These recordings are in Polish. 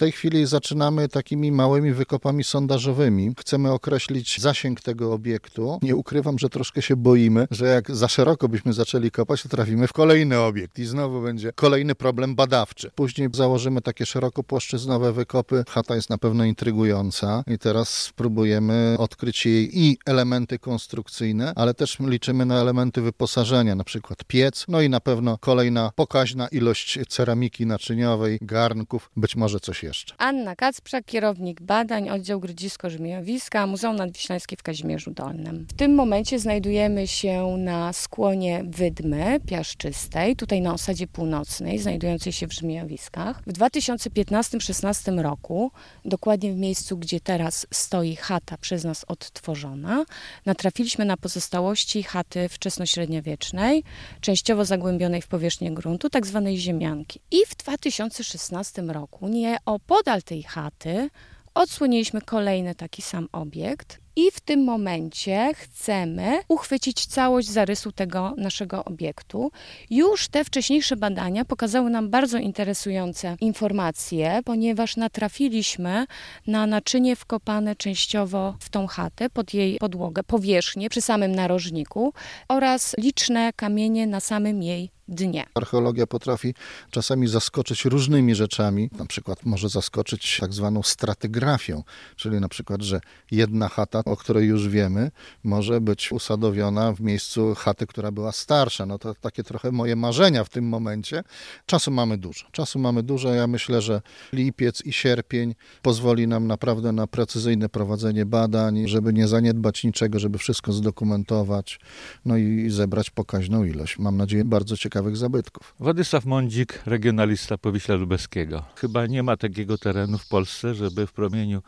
tej chwili zaczynamy takimi małymi wykopami sondażowymi. Chcemy określić zasięg tego obiektu. Nie ukrywam, że troszkę się boimy, że jak za szeroko byśmy zaczęli kopać, to trafimy w kolejny obiekt i znowu będzie kolejny problem badawczy. Później założymy takie szerokopłaszczyznowe wykopy. Chata jest na pewno intrygująca i teraz spróbujemy odkryć jej i elementy konstrukcyjne, ale też liczymy na elementy wyposażenia, na przykład piec, no i na pewno kolejna pokaźna ilość ceramiki naczyniowej, garnków, być może coś jeszcze. Anna Kacprzak, kierownik badań, oddział Grodzisko-Żmijowiska, Muzeum Nadwiślańskie w Kazimierzu Dolnym. W tym momencie znajdujemy się na skłonie Wydmy Piaszczystej, tutaj na osadzie północnej, znajdującej się w Żmijowiskach. W 2015-16 roku, dokładnie w miejscu, gdzie teraz stoi chata przez nas odtworzona, natrafiliśmy na pozostałości chaty wczesnośredniowiecznej, częściowo zagłębionej w powierzchnię gruntu, tak zwanej ziemianki. I w 2016 roku, nieopodal tej chaty, odsłoniliśmy kolejny taki sam obiekt. I w tym momencie chcemy uchwycić całość zarysu tego naszego obiektu. Już te wcześniejsze badania pokazały nam bardzo interesujące informacje, ponieważ natrafiliśmy na naczynie wkopane częściowo w tą chatę, pod jej podłogę, powierzchnię przy samym narożniku oraz liczne kamienie na samym jej dnie. Archeologia potrafi czasami zaskoczyć różnymi rzeczami. Na przykład może zaskoczyć tak zwaną stratygrafią, czyli na przykład, że jedna chata, o której już wiemy, może być usadowiona w miejscu chaty, która była starsza. No to takie trochę moje marzenia w tym momencie. Czasu mamy dużo. Ja myślę, że lipiec i sierpień pozwoli nam naprawdę na precyzyjne prowadzenie badań, żeby nie zaniedbać niczego, żeby wszystko zdokumentować, no i zebrać pokaźną ilość. Mam nadzieję, bardzo ciekawych zabytków. Władysław Mądzik, regionalista Powiśla Lubelskiego. Chyba nie ma takiego terenu w Polsce, żeby w promieniu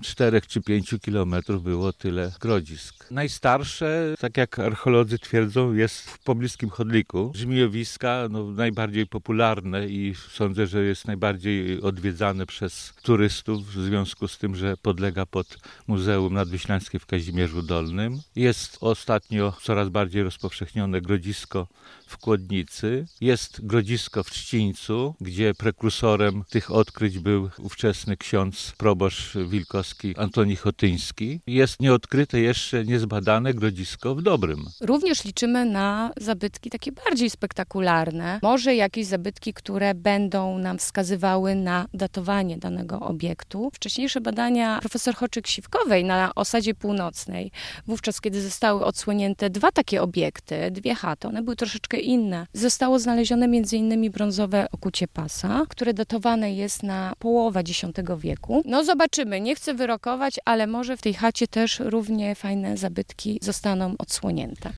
4 czy 5 kilometrów było tyle grodzisk. Najstarsze, tak jak archeolodzy twierdzą, jest w pobliskim Chodliku. Żmijowiska, najbardziej popularne i sądzę, że jest najbardziej odwiedzane przez turystów w związku z tym, że podlega pod Muzeum Nadwiślańskie w Kazimierzu Dolnym. Jest ostatnio coraz bardziej rozpowszechnione grodzisko w Kłodnicy. Jest grodzisko w Trzcińcu, gdzie prekursorem tych odkryć był ówczesny ksiądz proboszcz wilkowski Antoni Chotyński. Jest nieodkryte jeszcze, niezbadane grodzisko w Dobrym. Również liczymy na zabytki takie bardziej spektakularne. Może jakieś zabytki, które będą nam wskazywały na datowanie danego obiektu. Wcześniejsze badania profesor Choczyk-Siwkowej na osadzie północnej, wówczas kiedy zostały odsłonięte dwa takie obiekty, dwie chaty, one były troszeczkę inne. Zostało znalezione m.in. brązowe okucie pasa, które datowane jest na połowę X wieku. Zobaczymy, nie chcę wyrokować, ale może w tej chacie też równie fajne zabytki zostaną odsłonięte.